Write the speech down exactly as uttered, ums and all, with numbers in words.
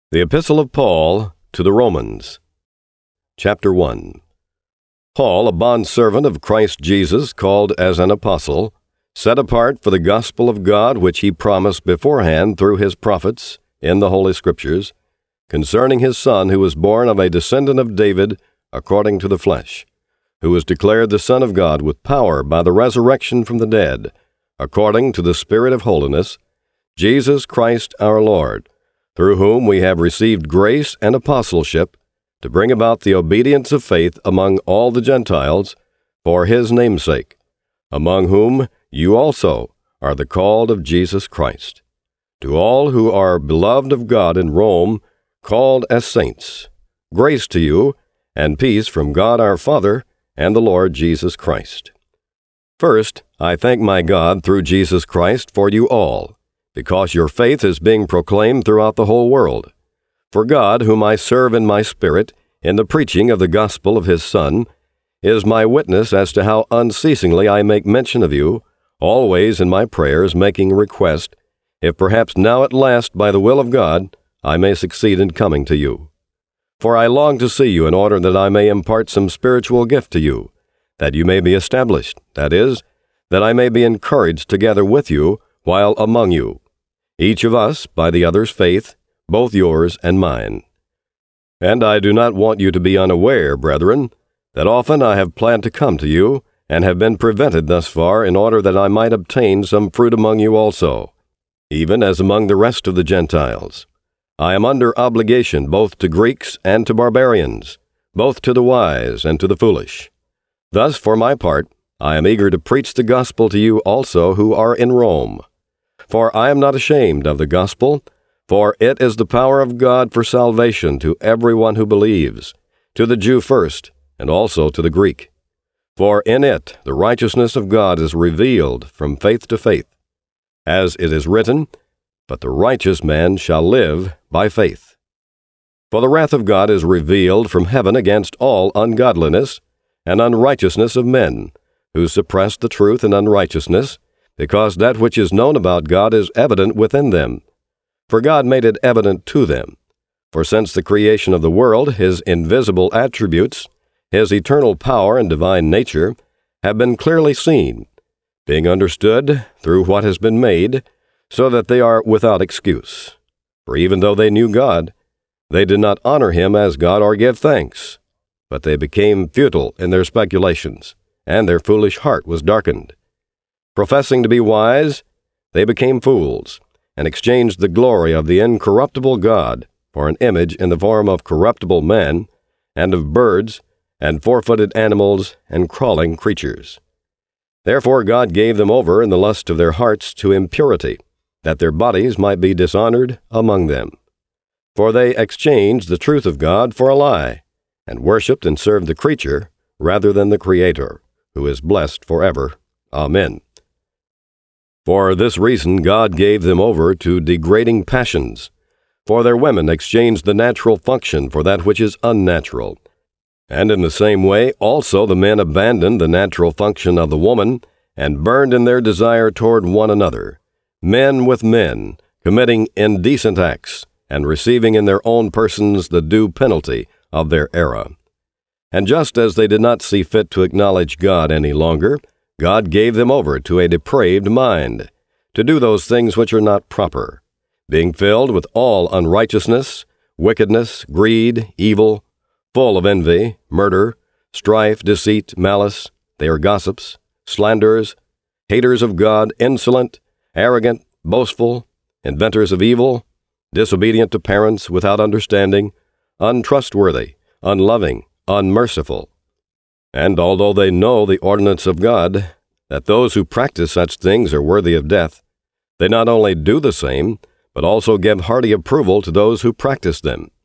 The Epistle of Paul to the Romans, Chapter one. Paul, a bondservant of Christ Jesus, called as an apostle, set apart for the gospel of God which he promised beforehand through his prophets in the Holy Scriptures, concerning his Son, who was born of a descendant of David according to the flesh, who was declared the Son of God with power by the resurrection from the dead, according to the Spirit of holiness, Jesus Christ our Lord, through whom we have received grace and apostleship to bring about the obedience of faith among all the Gentiles for his name's sake, among whom you also are the called of Jesus Christ. To all who are beloved of God in Rome, called as saints, grace to you and peace from God our Father and the Lord Jesus Christ. First, I thank my God through Jesus Christ for you all, because your faith is being proclaimed throughout the whole world. For God, whom I serve in my spirit, in the preaching of the gospel of his Son, is my witness as to how unceasingly I make mention of you, always in my prayers making request, if perhaps now at last by the will of God I may succeed in coming to you. For I long to see you in order that I may impart some spiritual gift to you, that you may be established, that is, that I may be encouraged together with you while among you, each of us by the other's faith, both yours and mine. And I do not want you to be unaware, brethren, that often I have planned to come to you, and have been prevented thus far in order that I might obtain some fruit among you also, even as among the rest of the Gentiles. I am under obligation both to Greeks and to barbarians, both to the wise and to the foolish. Thus, for my part, I am eager to preach the gospel to you also who are in Rome. For I am not ashamed of the gospel, for it is the power of God for salvation to everyone who believes, to the Jew first, and also to the Greek. For in it the righteousness of God is revealed from faith to faith, as it is written, "But the righteous man shall live by faith." For the wrath of God is revealed from heaven against all ungodliness and unrighteousness of men, who suppress the truth in unrighteousness, because that which is known about God is evident within them. For God made it evident to them. For since the creation of the world, his invisible attributes, his eternal power and divine nature, have been clearly seen, being understood through what has been made, so that they are without excuse. For even though they knew God, they did not honor him as God or give thanks, but they became futile in their speculations, and their foolish heart was darkened. Professing to be wise, they became fools, and exchanged the glory of the incorruptible God for an image in the form of corruptible men, and of birds, and four-footed animals, and crawling creatures. Therefore God gave them over in the lust of their hearts to impurity, that their bodies might be dishonored among them. For they exchanged the truth of God for a lie, and worshipped and served the creature rather than the Creator, who is blessed forever. Amen. For this reason God gave them over to degrading passions, for their women exchanged the natural function for that which is unnatural. And in the same way also the men abandoned the natural function of the woman, and burned in their desire toward one another, men with men, committing indecent acts, and receiving in their own persons the due penalty of their error. And just as they did not see fit to acknowledge God any longer, God gave them over to a depraved mind, to do those things which are not proper, being filled with all unrighteousness, wickedness, greed, evil, full of envy, murder, strife, deceit, malice. They are gossips, slanderers, haters of God, insolent, arrogant, boastful, inventors of evil, disobedient to parents, without understanding, untrustworthy, unloving, unmerciful. And although they know the ordinance of God, that those who practice such things are worthy of death, they not only do the same, but also give hearty approval to those who practice them.